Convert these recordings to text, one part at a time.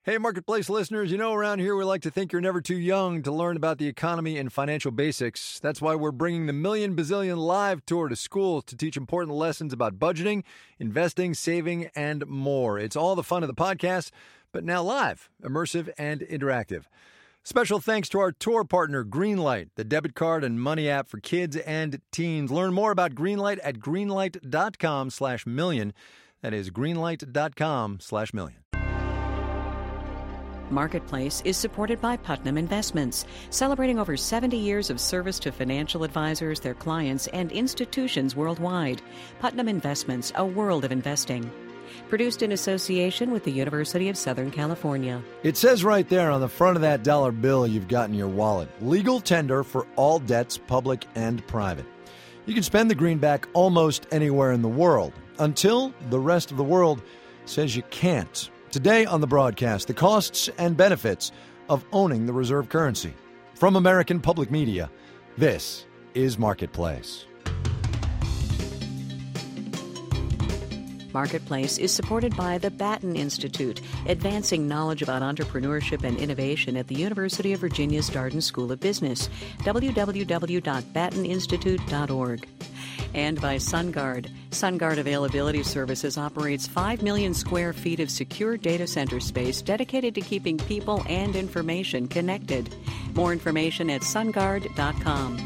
Hey, Marketplace listeners, around here we like to think you're never too young to learn about the economy and financial basics. That's why we're bringing the Million Bazillion Live Tour to schools to teach important lessons about budgeting, investing, saving, and more. It's all the fun of the podcast, but now live, immersive, and interactive. Special thanks to our tour partner, Greenlight, the debit card and money app for kids and teens. Learn more about Greenlight at greenlight.com/million. That is greenlight.com/million. Marketplace is supported by Putnam Investments, celebrating over 70 years of service to financial advisors, their clients, and institutions worldwide. Putnam Investments, a world of investing. Produced in association with the University of Southern California. It says right there on the front of that dollar bill you've got in your wallet, legal tender for all debts, public and private. You can spend the greenback almost anywhere in the world, until the rest of the world says you can't. Today on the broadcast, the costs and benefits of owning the reserve currency. From American Public Media, this is Marketplace. Marketplace is supported by the Batten Institute, advancing knowledge about entrepreneurship and innovation at the University of Virginia's Darden School of Business, www.batteninstitute.org. And by SunGard. SunGard Availability Services operates 5 million square feet of secure data center space dedicated to keeping people and information connected. More information at sungard.com.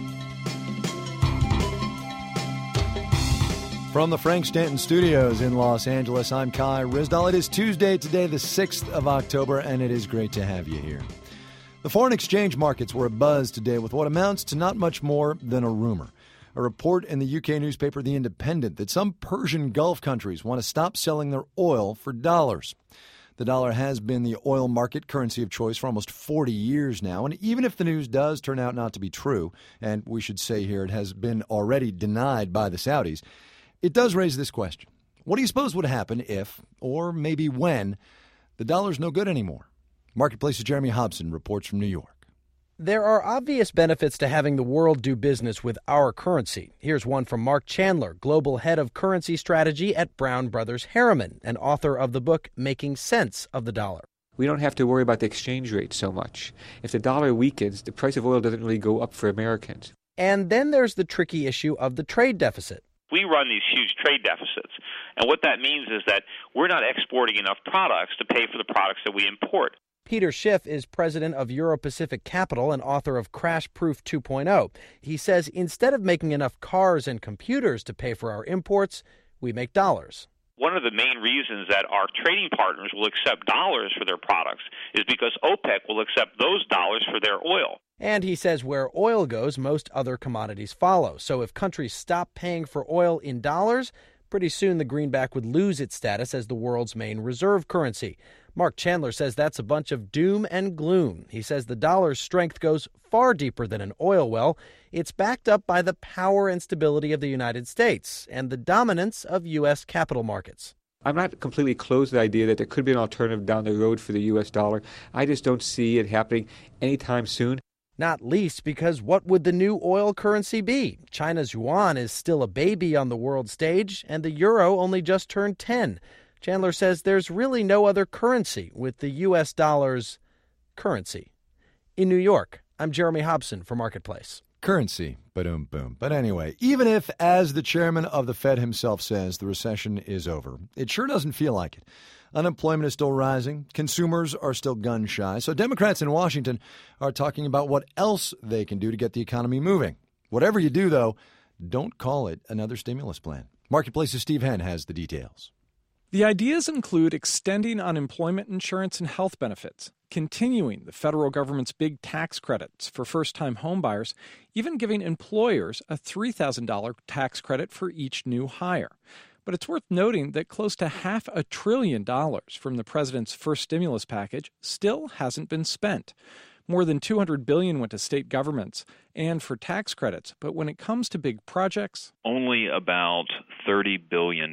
From the Frank Stanton Studios in Los Angeles, I'm Kai Ryssdal. It is Tuesday today, the 6th of October, and it is great to have you here. The foreign exchange markets were abuzz today with what amounts to not much more than a rumor. A report in the UK newspaper The Independent that some Persian Gulf countries want to stop selling their oil for dollars. The dollar has been the oil market currency of choice for almost 40 years now, and even if the news does turn out not to be true, and we should say here it has been already denied by the Saudis, it does raise this question. What do you suppose would happen if, or maybe when, the dollar's no good anymore? Marketplace's Jeremy Hobson reports from New York. There are obvious benefits to having the world do business with our currency. Here's one from Mark Chandler, Global Head of Currency Strategy at Brown Brothers Harriman, and author of the book Making Sense of the Dollar. We don't have to worry about the exchange rate so much. If the dollar weakens, the price of oil doesn't really go up for Americans. And then there's the tricky issue of the trade deficit. We run these huge trade deficits, and what that means is that we're not exporting enough products to pay for the products that we import. Peter Schiff is president of Euro-Pacific Capital and author of Crash Proof 2.0. He says instead of making enough cars and computers to pay for our imports, we make dollars. One of the main reasons that our trading partners will accept dollars for their products is because OPEC will accept those dollars for their oil. And he says where oil goes, most other commodities follow. So if countries stop paying for oil in dollars, pretty soon the greenback would lose its status as the world's main reserve currency. Mark Chandler says that's a bunch of doom and gloom. He says the dollar's strength goes far deeper than an oil well. It's backed up by the power and stability of the United States and the dominance of U.S. capital markets. I'm not completely closed to the idea that there could be an alternative down the road for the U.S. dollar. I just don't see it happening anytime soon. Not least because what would the new oil currency be? China's yuan is still a baby on the world stage, and the euro only just turned 10. Chandler says there's really no other currency with the U.S. dollar's currency. In New York, I'm Jeremy Hobson for Marketplace. Currency, boom. But anyway, even if, as the chairman of the Fed himself says, the recession is over, it sure doesn't feel like it. Unemployment is still rising. Consumers are still gun shy. So Democrats in Washington are talking about what else they can do to get the economy moving. Whatever you do, though, don't call it another stimulus plan. Marketplace's Steve Henn has the details. The ideas include extending unemployment insurance and health benefits, continuing the federal government's big tax credits for first-time homebuyers, even giving employers a $3,000 tax credit for each new hire. But it's worth noting that close to $500 billion from the president's first stimulus package still hasn't been spent. More than $200 billion went to state governments and for tax credits. But when it comes to big projects, only about $30 billion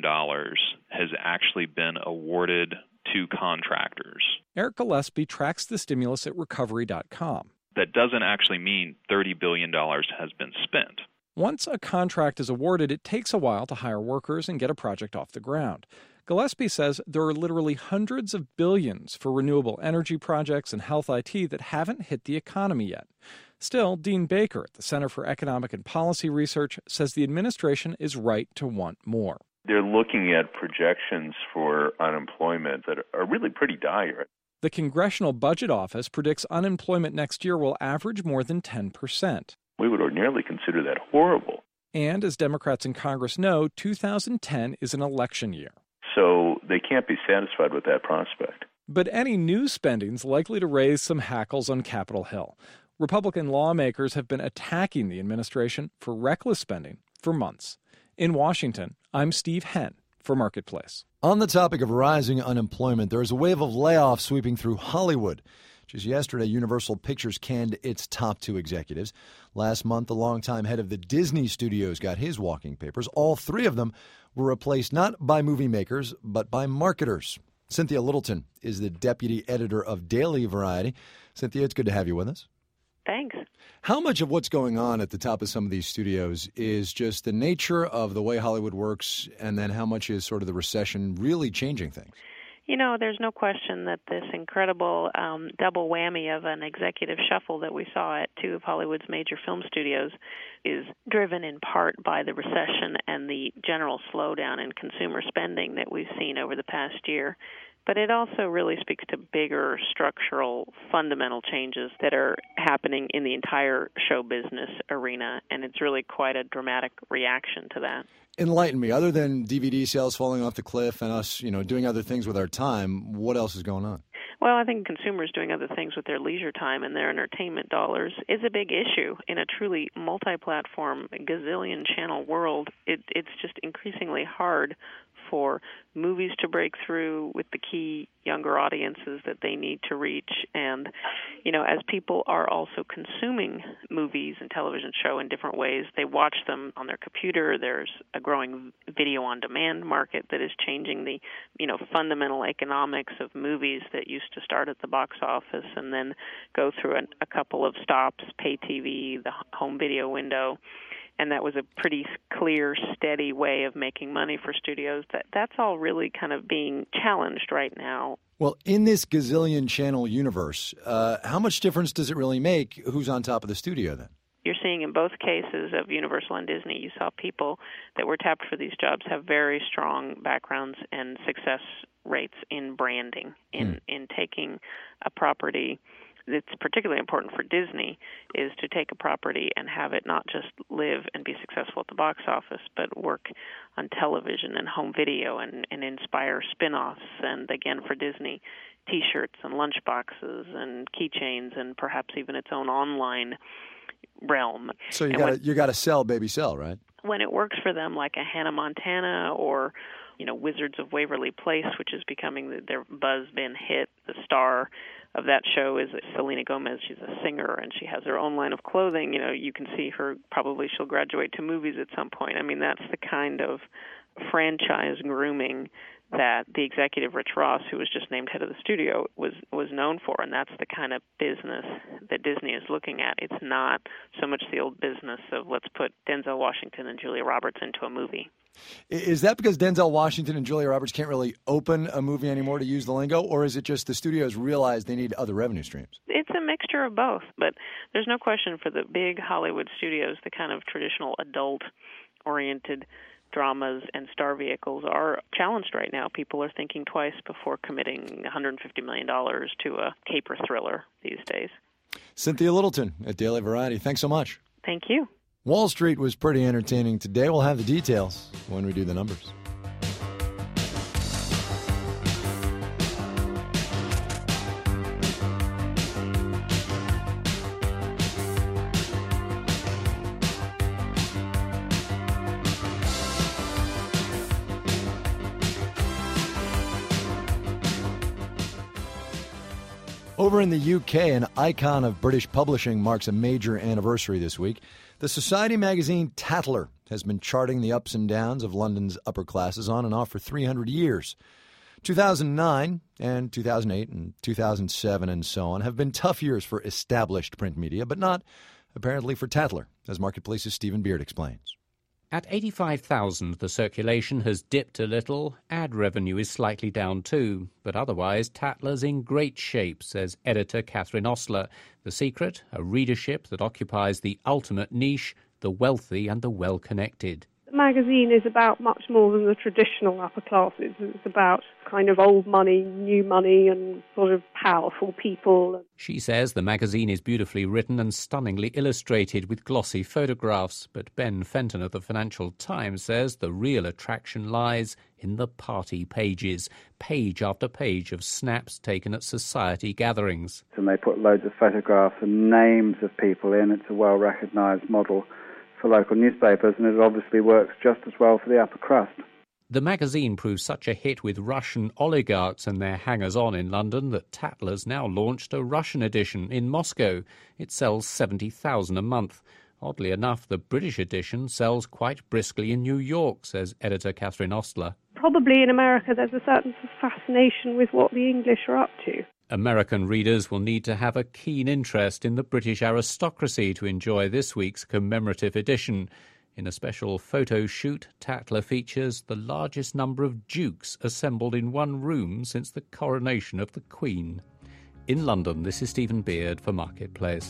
has actually been awarded to contractors. Eric Gillespie tracks the stimulus at recovery.com. That doesn't actually mean $30 billion has been spent. Once a contract is awarded, it takes a while to hire workers and get a project off the ground. Gillespie says there are literally hundreds of billions for renewable energy projects and health IT that haven't hit the economy yet. Still, Dean Baker at the Center for Economic and Policy Research says the administration is right to want more. They're looking at projections for unemployment that are really pretty dire. The Congressional Budget Office predicts unemployment next year will average more than 10%. We would ordinarily consider that horrible. And as Democrats in Congress know, 2010 is an election year. So they can't be satisfied with that prospect. But any new spending's likely to raise some hackles on Capitol Hill. Republican lawmakers have been attacking the administration for reckless spending for months. In Washington, I'm Steve Henn for Marketplace. On the topic of rising unemployment, there is a wave of layoffs sweeping through Hollywood. Just yesterday, Universal Pictures canned its top 2 executives. Last month, the longtime head of the Disney Studios got his walking papers. All 3 of them were replaced not by movie makers, but by marketers. Cynthia Littleton is the deputy editor of Daily Variety. Cynthia, it's good to have you with us. Thanks. How much of what's going on at the top of some of these studios is just the nature of the way Hollywood works, and then how much is sort of the recession really changing things? You know, there's no question that this incredible double whammy of an executive shuffle that we saw at 2 of Hollywood's major film studios is driven in part by the recession and the general slowdown in consumer spending that we've seen over the past year. But it also really speaks to bigger structural, fundamental changes that are happening in the entire show business arena, and it's really quite a dramatic reaction to that. Enlighten me. Other than DVD sales falling off the cliff and us, doing other things with our time, what else is going on? Well, I think consumers doing other things with their leisure time and their entertainment dollars is a big issue. In a truly multi-platform, gazillion-channel world, it's just increasingly hard for movies to break through with the key younger audiences that they need to reach. And, as people are also consuming movies and television show in different ways, they watch them on their computer. There's a growing video-on-demand market that is changing the, fundamental economics of movies that used to start at the box office and then go through a couple of stops, pay TV, the home video window. And that was a pretty clear, steady way of making money for studios. That's all really kind of being challenged right now. Well, in this gazillion channel universe, how much difference does it really make who's on top of the studio then? You're seeing in both cases of Universal and Disney, you saw people that were tapped for these jobs have very strong backgrounds and success rates in branding, in taking a property. It's particularly important for Disney is to take a property and have it not just live and be successful at the box office, but work on television and home video and inspire spin-offs. And again, for Disney, T-shirts and lunchboxes and keychains and perhaps even its own online realm. So you got to sell, baby, sell, right? When it works for them, like a Hannah Montana or Wizards of Waverly Place, which is becoming their buzz-bin hit. The star of that show is Selena Gomez. She's a singer, and she has her own line of clothing. You can see her, probably she'll graduate to movies at some point. I mean, that's the kind of franchise grooming that the executive Rich Ross, who was just named head of the studio, was known for, and that's the kind of business that Disney is looking at. It's not so much the old business of let's put Denzel Washington and Julia Roberts into a movie. Is that because Denzel Washington and Julia Roberts can't really open a movie anymore, to use the lingo, or is it just the studios realize they need other revenue streams? It's a mixture of both, but there's no question for the big Hollywood studios, the kind of traditional adult-oriented dramas and star vehicles are challenged right now. People are thinking twice before committing $150 million to a caper thriller these days. Cynthia Littleton at Daily Variety, thanks so much. Thank you. Wall Street was pretty entertaining today. We'll have the details when we do the numbers. Over in the UK, an icon of British publishing marks a major anniversary this week. The society magazine Tatler has been charting the ups and downs of London's upper classes on and off for 300 years. 2009 and 2008 and 2007 and so on have been tough years for established print media, but not apparently for Tatler, as Marketplace's Stephen Beard explains. At 85,000, the circulation has dipped a little. Ad revenue is slightly down too. But otherwise, Tatler's in great shape, says editor Catherine Ostler. The secret? A readership that occupies the ultimate niche, the wealthy and the well-connected. The magazine is about much more than the traditional upper classes. It's about kind of old money, new money, and sort of powerful people. She says the magazine is beautifully written and stunningly illustrated with glossy photographs. But Ben Fenton of the Financial Times says the real attraction lies in the party pages, page after page of snaps taken at society gatherings. And they put loads of photographs and names of people in. It's a well-recognised model for local newspapers, and it obviously works just as well for the upper crust. The magazine proved such a hit with Russian oligarchs and their hangers-on in London that Tatler's now launched a Russian edition in Moscow. It sells 70,000 a month. Oddly enough, the British edition sells quite briskly in New York, says editor Catherine Ostler. Probably in America there's a certain fascination with what the English are up to. American readers will need to have a keen interest in the British aristocracy to enjoy this week's commemorative edition. In a special photo shoot, Tatler features the largest number of dukes assembled in one room since the coronation of the Queen. In London, this is Stephen Beard for Marketplace.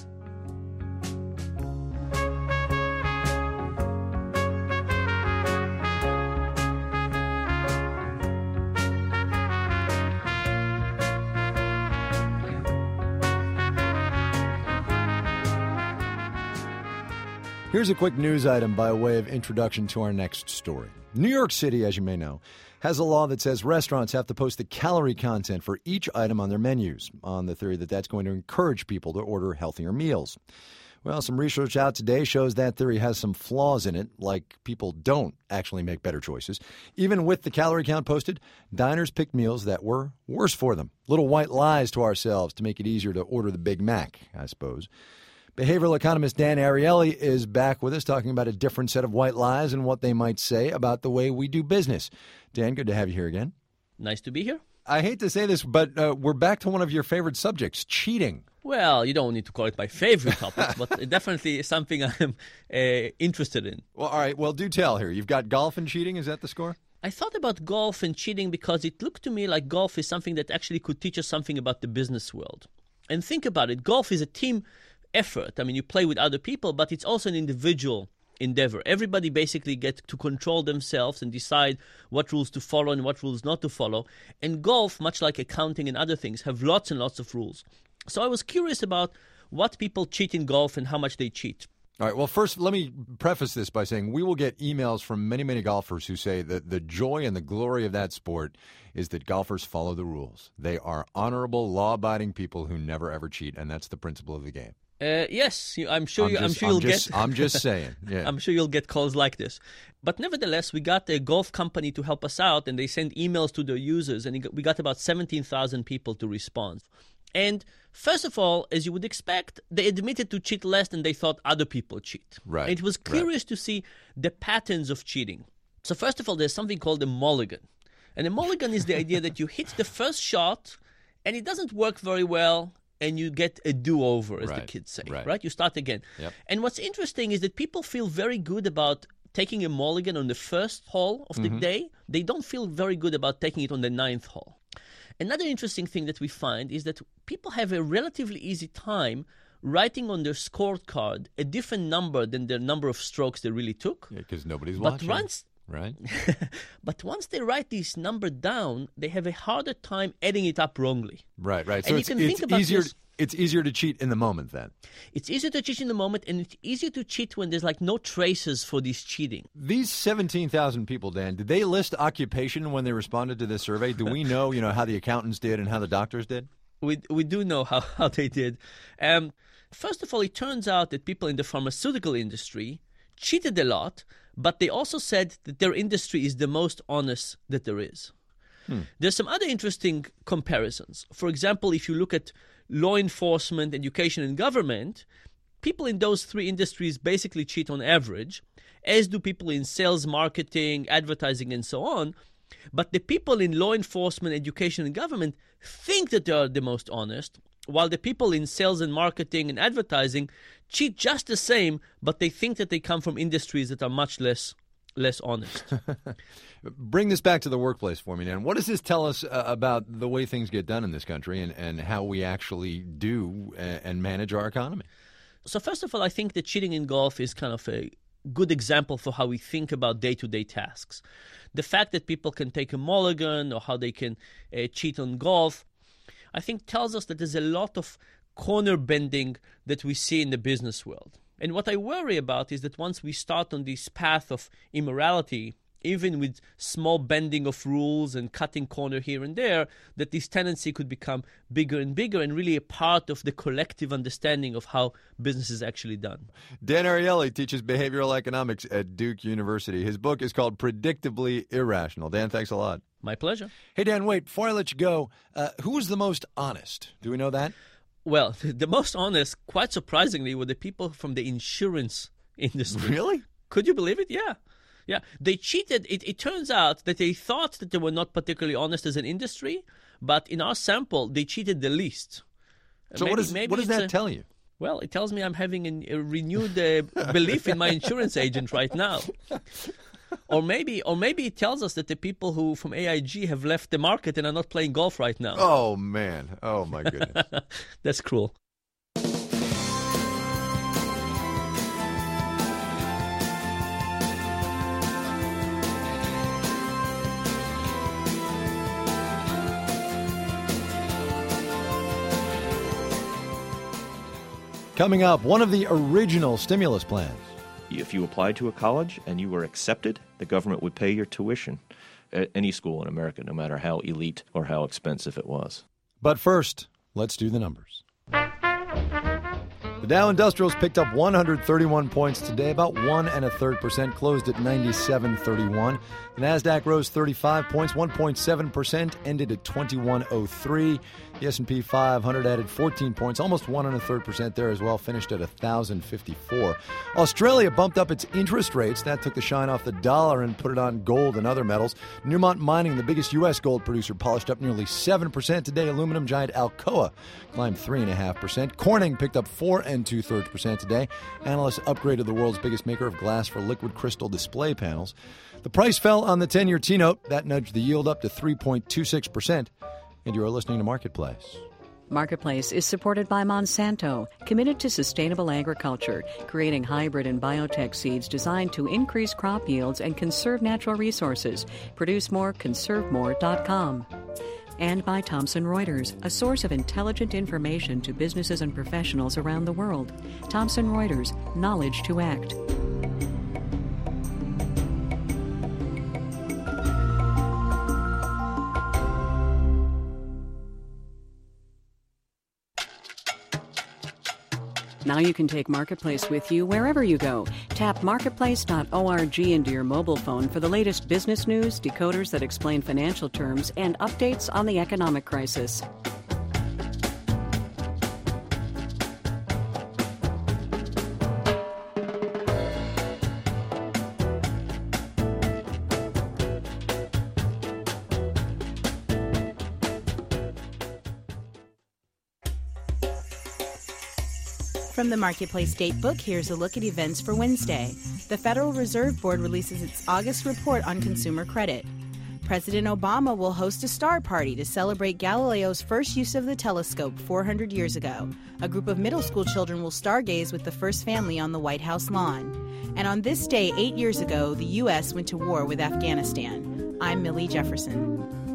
Here's a quick news item by way of introduction to our next story. New York City, as you may know, has a law that says restaurants have to post the calorie content for each item on their menus, on the theory that that's going to encourage people to order healthier meals. Well, some research out today shows that theory has some flaws in it, like people don't actually make better choices. Even with the calorie count posted, diners picked meals that were worse for them. Little white lies to ourselves to make it easier to order the Big Mac, I suppose. Behavioral economist Dan Ariely is back with us talking about a different set of white lies and what they might say about the way we do business. Dan, good to have you here again. Nice to be here. I hate to say this, but we're back to one of your favorite subjects, cheating. Well, you don't need to call it my favorite topic, but it definitely is something I'm interested in. Well, all right. Well, do tell here. You've got golf and cheating. Is that the score? I thought about golf and cheating because it looked to me like golf is something that actually could teach us something about the business world. And think about it. Golf is a team effort. I mean, you play with other people, but it's also an individual endeavor. Everybody basically gets to control themselves and decide what rules to follow and what rules not to follow. And golf, much like accounting and other things, have lots and lots of rules. So I was curious about what people cheat in golf and how much they cheat. All right. Well, first, let me preface this by saying we will get emails from many, many golfers who say that the joy and the glory of that sport is that golfers follow the rules. They are honorable, law-abiding people who never, ever cheat, and that's the principle of the game. Yes, I'm sure you'll get. I'm just saying. Yeah. I'm sure you'll get calls like this. But nevertheless, we got a golf company to help us out, and they sent emails to their users, and we got about 17,000 people to respond. And first of all, as you would expect, they admitted to cheat less than they thought other people cheat. Right. And it was curious to see the patterns of cheating. So first of all, there's something called a mulligan. And a mulligan is the idea that you hit the first shot, and it doesn't work very well, and you get a do-over, as the kids say, right? You start again. Yep. And what's interesting is that people feel very good about taking a mulligan on the first hole of the day. They don't feel very good about taking it on the 9th hole. Another interesting thing that we find is that people have a relatively easy time writing on their scorecard a different number than the number of strokes they really took. Yeah, because nobody's watching. Right. But once they write this number down, they have a harder time adding it up wrongly. Right. So and it's easier to cheat in the moment then. It's easier to cheat in the moment, and it's easier to cheat when there's like no traces for this cheating. These 17,000 people, Dan, did they list occupation when they responded to this survey? Do we know, how the accountants did and how the doctors did? We do know how they did. First of all, it turns out that people in the pharmaceutical industry cheated a lot, but they also said that their industry is the most honest that there is. There's some other interesting comparisons. For example, if you look at law enforcement, education, and government, people in those three industries basically cheat on average, as do people in sales, marketing, advertising, and so on. But the people in law enforcement, education, and government think that they are the most honest, while the people in sales and marketing and advertising cheat just the same, but they think that they come from industries that are much less honest. Bring this back to the workplace for me, Dan. What does this tell us about the way things get done in this country and how we actually do and manage our economy? So first of all, I think that cheating in golf is kind of a good example for how we think about day-to-day tasks. The fact that people can take a mulligan or how they can cheat on golf, I think tells us that there's a lot of corner bending that we see in the business world. And what I worry about is that once we start on this path of immorality, even with small bending of rules and cutting corner here and there, that this tendency could become bigger and bigger and really a part of the collective understanding of how business is actually done. Dan Ariely teaches behavioral economics at Duke University. His book is called Predictably Irrational. Dan, thanks a lot. My pleasure. Hey, Dan, wait, before I let you go, who was the most honest? Do we know that? Well, the most honest, quite surprisingly, were the people from the insurance industry. Really? Could you believe it? Yeah. Yeah. They cheated. It turns out that they thought that they were not particularly honest as an industry, but in our sample, they cheated the least. So what does that tell you? Well, it tells me I'm having a renewed belief in my insurance agent right now. Or maybe it tells us that the people who from AIG have left the market and are not playing golf right now. Oh, man. Oh, my goodness. That's cruel. Coming up, one of the original stimulus plans. If you applied to a college and you were accepted, the government would pay your tuition at any school in America, no matter how elite or how expensive it was. But first, let's do the numbers. The Dow Industrials picked up 131 points today, about 1 1/3%, closed at 97.31. The Nasdaq rose 35 points, 1.7%, ended at 2103. The S&P 500 added 14 points, almost 1 1/3% there as well, finished at 1,054. Australia bumped up its interest rates. That took the shine off the dollar and put it on gold and other metals. Newmont Mining, the biggest U.S. gold producer, polished up nearly 7% today. Aluminum giant Alcoa climbed 3.5%. Corning picked up 4 2/3% today. Analysts upgraded the world's biggest maker of glass for liquid crystal display panels. The price fell on the 10-year T-note. That nudged the yield up to 3.26%. And you are listening to Marketplace. Marketplace is supported by Monsanto, committed to sustainable agriculture, creating hybrid and biotech seeds designed to increase crop yields and conserve natural resources. Produce more, conservemore.com. And by Thomson Reuters, a source of intelligent information to businesses and professionals around the world. Thomson Reuters, knowledge to act. Now you can take Marketplace with you wherever you go. Tap marketplace.org into your mobile phone for the latest business news, decoders that explain financial terms, and updates on the economic crisis. From the Marketplace Datebook, here's a look at events for Wednesday. The Federal Reserve Board releases its August report on consumer credit. President Obama will host a star party to celebrate Galileo's first use of the telescope 400 years ago. A group of middle school children will stargaze with the first family on the White House lawn. And on this day 8 years ago, the U.S. went to war with Afghanistan. I'm Millie Jefferson.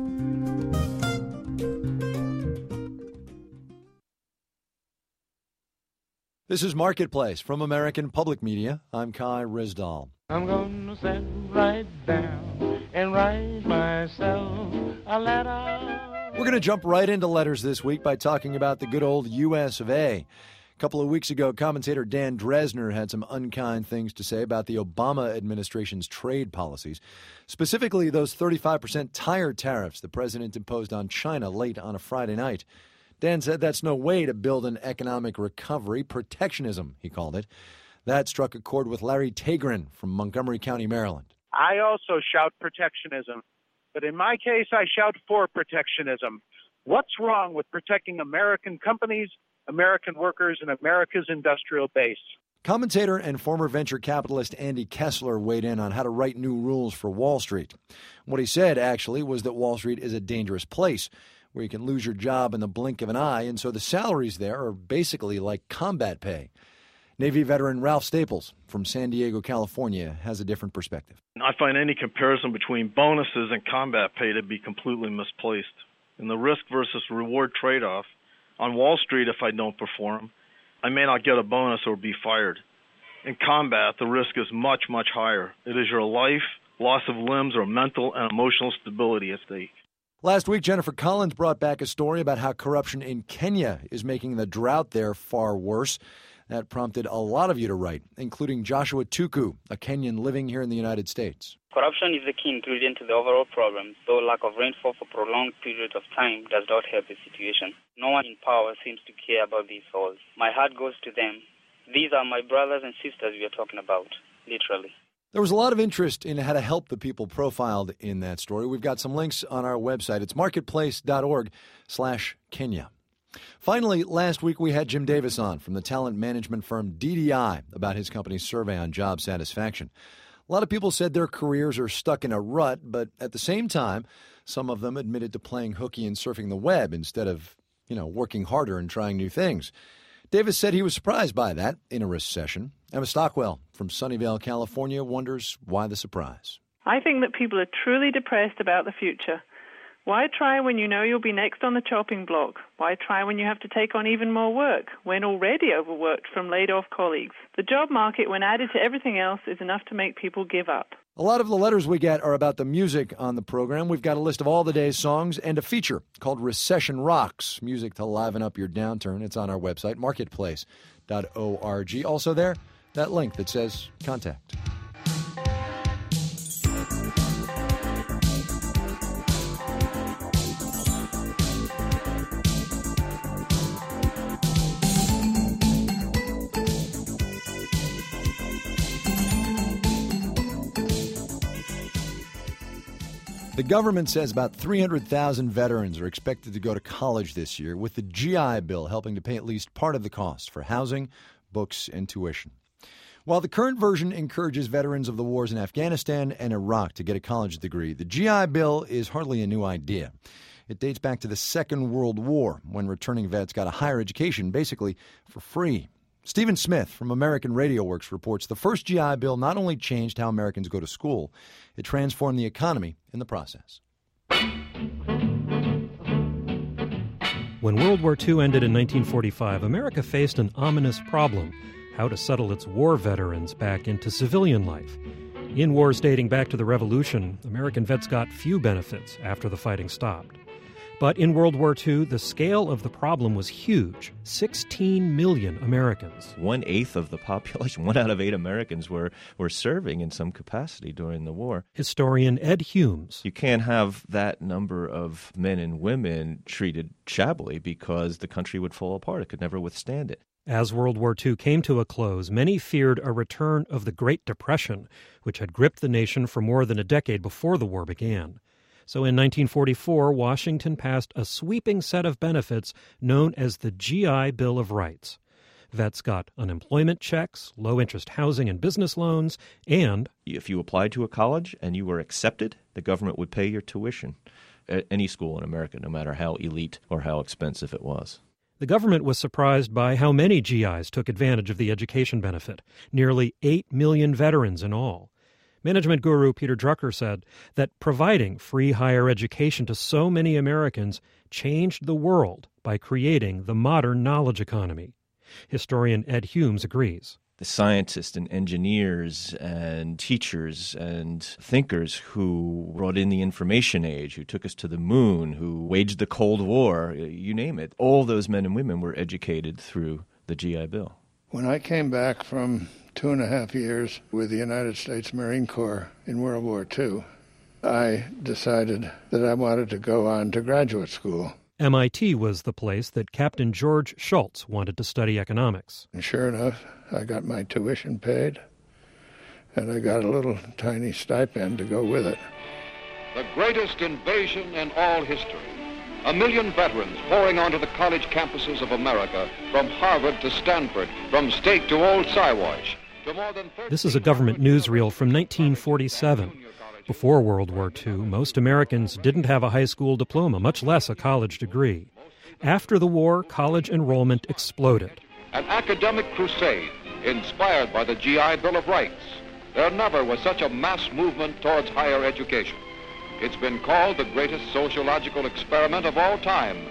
This is Marketplace from American Public Media. I'm Kai Rizdal. I'm gonna sit right down and write myself a letter. We're going to jump right into letters this week by talking about the good old U.S. of A. A couple of weeks ago, commentator Dan Dresner had some unkind things to say about the Obama administration's trade policies, specifically those 35% tire tariffs the president imposed on China late on a Friday night. Dan said that's no way to build an economic recovery. Protectionism, he called it. That struck a chord with Larry Tagrin from Montgomery County, Maryland. I also shout protectionism, but in my case, I shout for protectionism. What's wrong with protecting American companies, American workers, and America's industrial base? Commentator and former venture capitalist Andy Kessler weighed in on how to write new rules for Wall Street. What he said, actually, was that Wall Street is a dangerous place where you can lose your job in the blink of an eye, and so the salaries there are basically like combat pay. Navy veteran Ralph Staples from San Diego, California, has a different perspective. I find any comparison between bonuses and combat pay to be completely misplaced. In the risk versus reward trade-off, on Wall Street, if I don't perform, I may not get a bonus or be fired. In combat, the risk is much, much higher. It is your life, loss of limbs, or mental and emotional stability at stake. Last week, Jennifer Collins brought back a story about how corruption in Kenya is making the drought there far worse. That prompted a lot of you to write, including Joshua Tuku, a Kenyan living here in the United States. Corruption is the key ingredient to the overall problem, though lack of rainfall for prolonged periods of time does not help the situation. No one in power seems to care about these souls. My heart goes to them. These are my brothers and sisters we are talking about, literally. There was a lot of interest in how to help the people profiled in that story. We've got some links on our website. It's marketplace.org/Kenya. Finally, last week we had Jim Davis on from the talent management firm DDI about his company's survey on job satisfaction. A lot of people said their careers are stuck in a rut, but at the same time, some of them admitted to playing hooky and surfing the web instead of, working harder and trying new things. Davis said he was surprised by that in a recession. Emma Stockwell from Sunnyvale, California, wonders why the surprise. I think that people are truly depressed about the future. Why try when you know you'll be next on the chopping block? Why try when you have to take on even more work, when already overworked from laid-off colleagues? The job market, when added to everything else, is enough to make people give up. A lot of the letters we get are about the music on the program. We've got a list of all the day's songs and a feature called Recession Rocks, music to liven up your downturn. It's on our website, marketplace.org. Also there, that link that says contact. The government says about 300,000 veterans are expected to go to college this year, with the GI Bill helping to pay at least part of the cost for housing, books, and tuition. While the current version encourages veterans of the wars in Afghanistan and Iraq to get a college degree, the GI Bill is hardly a new idea. It dates back to the Second World War, when returning vets got a higher education basically for free. Stephen Smith from American Radio Works reports the first GI Bill not only changed how Americans go to school, it transformed the economy in the process. When World War II ended in 1945, America faced an ominous problem: how to settle its war veterans back into civilian life. In wars dating back to the Revolution, American vets got few benefits after the fighting stopped. But in World War II, the scale of the problem was huge. 16 million Americans. 1/8 of the population, 1 out of 8 Americans were serving in some capacity during the war. Historian Ed Humes. You can't have that number of men and women treated shabbily because the country would fall apart. It could never withstand it. As World War II came to a close, many feared a return of the Great Depression, which had gripped the nation for more than a decade before the war began. So in 1944, Washington passed a sweeping set of benefits known as the GI Bill of Rights. Vets got unemployment checks, low-interest housing and business loans, and if you applied to a college and you were accepted, the government would pay your tuition at any school in America, no matter how elite or how expensive it was. The government was surprised by how many GIs took advantage of the education benefit, nearly 8 million veterans in all. Management guru Peter Drucker said that providing free higher education to so many Americans changed the world by creating the modern knowledge economy. Historian Ed Humes agrees. The scientists and engineers and teachers and thinkers who brought in the information age, who took us to the moon, who waged the Cold War, you name it, all those men and women were educated through the GI Bill. When I came back from 2.5 years with the United States Marine Corps in World War II, I decided that I wanted to go on to graduate school. MIT was the place that Captain George Schultz wanted to study economics. And sure enough, I got my tuition paid, and I got a little tiny stipend to go with it. The greatest invasion in all history 1 million veterans pouring onto the college campuses of America, from Harvard to Stanford, from State to Old Siwash. This is a government newsreel from 1947. Before World War II, most Americans didn't have a high school diploma, much less a college degree. After the war, college enrollment exploded. An academic crusade inspired by the GI Bill of Rights. There never was such a mass movement towards higher education. It's been called the greatest sociological experiment of all time.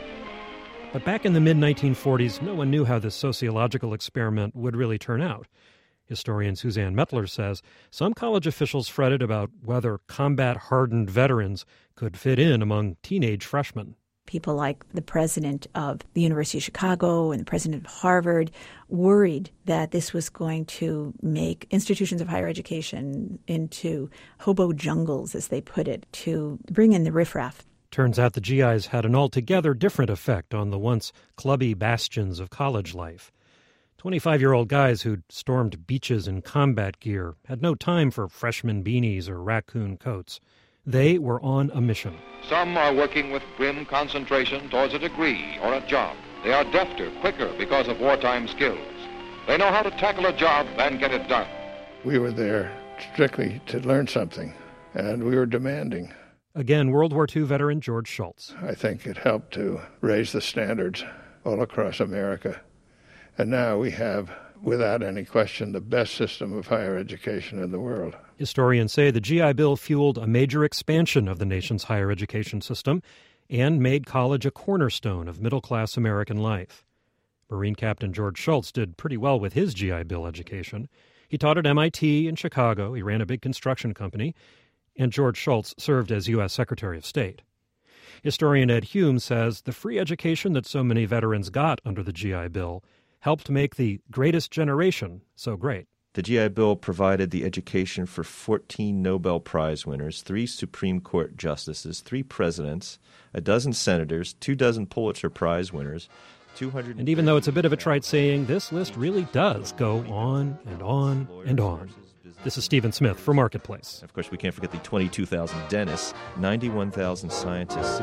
But back in the mid-1940s, no one knew how this sociological experiment would really turn out. Historian Suzanne Mettler says some college officials fretted about whether combat-hardened veterans could fit in among teenage freshmen. People like the president of the University of Chicago and the president of Harvard worried that this was going to make institutions of higher education into hobo jungles, as they put it, to bring in the riffraff. Turns out the GIs had an altogether different effect on the once clubby bastions of college life. 25-year-old guys who'd stormed beaches in combat gear had no time for freshman beanies or raccoon coats. They were on a mission. Some are working with grim concentration towards a degree or a job. They are defter, quicker because of wartime skills. They know how to tackle a job and get it done. We were there strictly to learn something, and we were demanding. Again, World War II veteran George Schultz. I think it helped to raise the standards all across America. And now we have, without any question, the best system of higher education in the world. Historians say the GI Bill fueled a major expansion of the nation's higher education system and made college a cornerstone of middle-class American life. Marine Captain George Schultz did pretty well with his GI Bill education. He taught at MIT in Chicago, he ran a big construction company, and George Schultz served as U.S. Secretary of State. Historian Ed Hume says the free education that so many veterans got under the GI Bill helped make the greatest generation so great. The GI Bill provided the education for 14 Nobel Prize winners, 3 Supreme Court justices, 3 presidents, a dozen senators, 24 Pulitzer Prize winners, 200. And even though it's a bit of a trite saying, this list really does go on and on and on. This is Stephen Smith for Marketplace. Of course, we can't forget the 22,000 dentists, 91,000 scientists,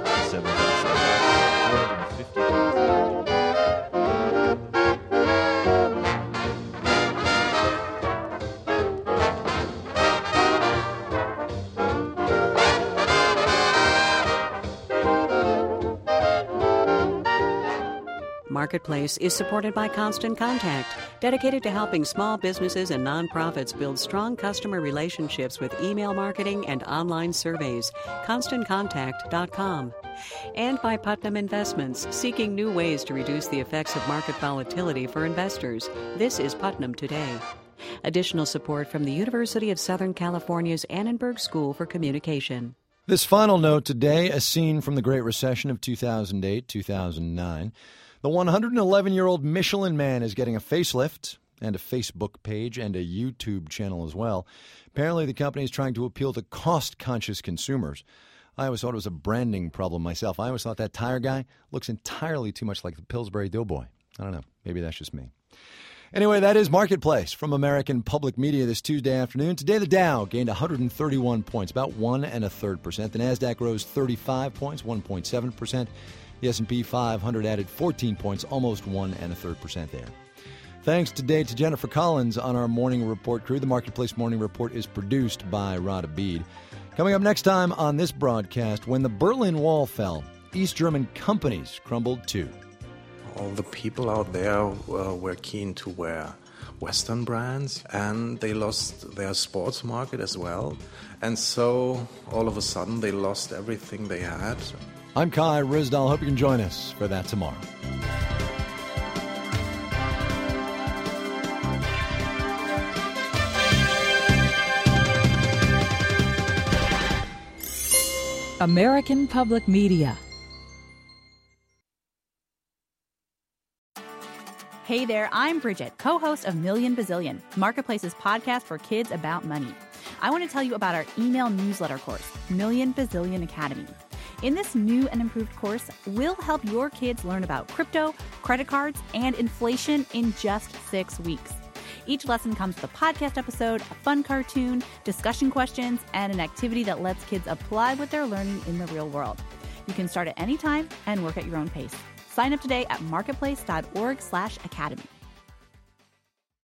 67,000, 450,000. Marketplace is supported by Constant Contact, dedicated to helping small businesses and nonprofits build strong customer relationships with email marketing and online surveys. ConstantContact.com. And by Putnam Investments, seeking new ways to reduce the effects of market volatility for investors. This is Putnam Today. Additional support from the University of Southern California's Annenberg School for Communication. This final note today, a scene from the Great Recession of 2008-2009. The 111-year-old Michelin Man is getting a facelift and a Facebook page and a YouTube channel as well. Apparently, the company is trying to appeal to cost-conscious consumers. I always thought it was a branding problem myself. I always thought that tire guy looks entirely too much like the Pillsbury Doughboy. I don't know. Maybe that's just me. Anyway, that is Marketplace from American Public Media this Tuesday afternoon. Today, the Dow gained 131 points, about 1 1/3%. The NASDAQ rose 35 points, 1.7%. The S&P 500 added 14 points, almost 1 1/3% there. Thanks today to Jennifer Collins on our Morning Report crew. The Marketplace Morning Report is produced by Rod Abid. Coming up next time on this broadcast, when the Berlin Wall fell, East German companies crumbled too. All the people out there were keen to wear Western brands, and they lost their sports market as well. And so, all of a sudden, they lost everything they had. I'm Kai Ryssdal. Hope you can join us for that tomorrow. American Public Media. Hey there, I'm Bridget, co-host of Million Bazillion, Marketplace's podcast for kids about money. I want to tell you about our email newsletter course, Million Bazillion Academy. In this new and improved course, we'll help your kids learn about crypto, credit cards, and inflation in just 6 weeks. Each lesson comes with a podcast episode, a fun cartoon, discussion questions, and an activity that lets kids apply what they're learning in the real world. You can start at any time and work at your own pace. Sign up today at marketplace.org/academy.